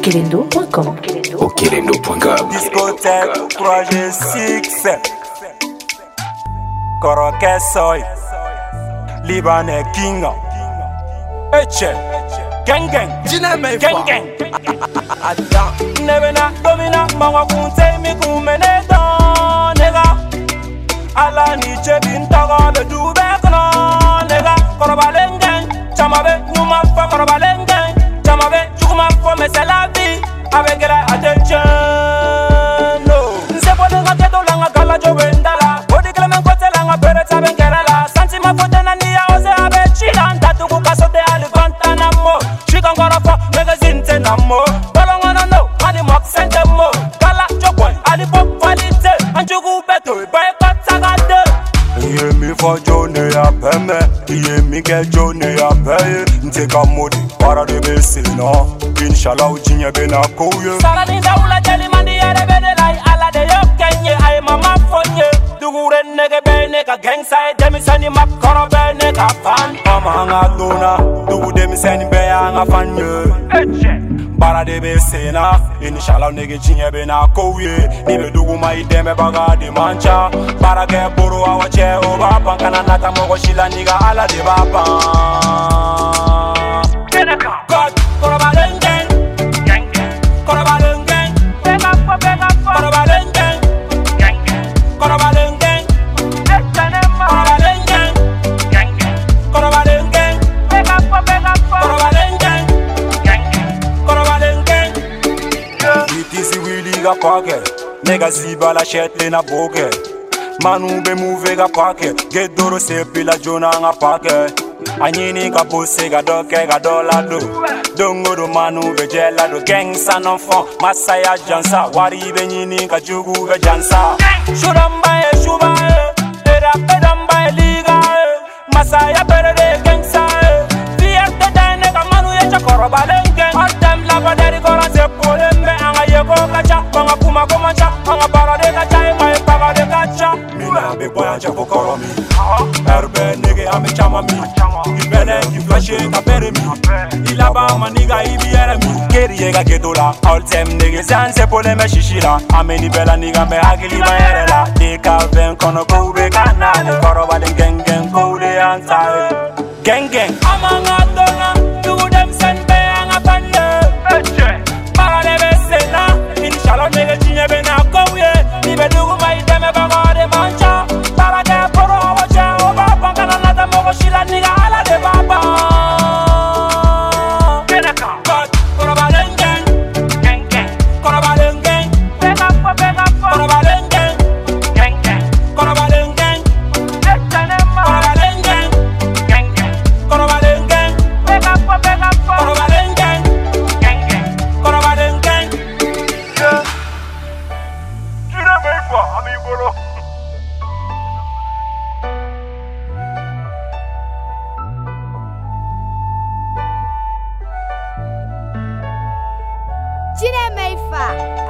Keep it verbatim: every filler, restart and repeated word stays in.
okelendo point com. okelendo point com. Discothèque trois G six Koroke Soy Libanais King Eche Gang gang Gang gang Adam Nebena Domina Mawa Kunte Mi Kumene Don Nega Ala Ni Chebin Taga Le Dube Kono Nega Korobalengen Chamabe Numa Fa Korobalengen Chamabe Chukuma Fa Mais c'est la vie Avec la attention No Nse Pode Nga Keto Langa Gala Jobendala Bodi Clement Kote Langa Bere Taben Kerala Santima Fote Nania Ose Abe Chilan Tatu Kuka Sote Ali Guantanamo Chikan Korofo Magazine Tenamo Balongono No Ali Mok Sentemo Kala Chokwan Ali Pop Valite Anjugu Beto Ibae Katagade Iye mi fo jone ya peme Iye mi ke jone ya peye Nteka modi para de besina Inshallah ujinye bena kouye Sala ninda ula jeli mandi yere bede lai Ala de yo kenye ay mama fonye Dugure nege bene ka gangsa Demi sani makoro bene ka fan Mama hanga dona Dugu demi sani be hanga fanye Bara de besina Inshallah nege jinye bena kouye Nibe dugu ma ideme baga di mancha Bara ke buru awache oba Pankana nata mogo shila niga ala de baba God, Korobalengen Gang gang Korobalengen Beg up for beg up for Korobalengen Gang gang Korobalengen Korobalengen Gang gang Korobalengen Beg up for beg up for Korobalengen Gang gang Korobalengen It is really ga pocket Nega ziba la shete na boke Manu be move ga pocket Get doro se pila jona nga pocket Anyini ka pose ga doke ga dola do Dongo do manu be jela do Gang san enfant Masaya jansa Wari be nyini ka jugu be jansa Shuramba e shuba e Era pedamba e liga e Masaya pere de gangsa e Fiyerte dene ka manu ye chakoro balengen Atem lava deri kora se polembe Anga yeko kacha Anga kuma komancha Anga para de kacha Ima e paga de kacha Mina be boya chako koro mi Erbe nege ame chama mi Ibele iflashe ka pere mi Ilaba maniga ibiere mi Keri yega gedola All tem nege zanse pole me shishira Ameni bela niga me hagili ma erela Deka ven kono koube kanale Koro balen geng geng koude antae Geng geng Amanga dona Dugu dem sen be anga pande Para de besena Inshallah nege chinye bena kouye Nibe dugu ma ideme baga de mancha Para ke poro awache oba Pankana nata mogo shila niga ala de baba God, Korobalengen Gang gang Korobalengen Beg up for beg up for Korobalengen Gang gang Korobalengen Korobalengen Gang gang Korobalengen Beg up for beg up for Korobalengen Gang gang Korobalengen Yeah Tu ne m'aimes pas, amigo. Tira Meifa.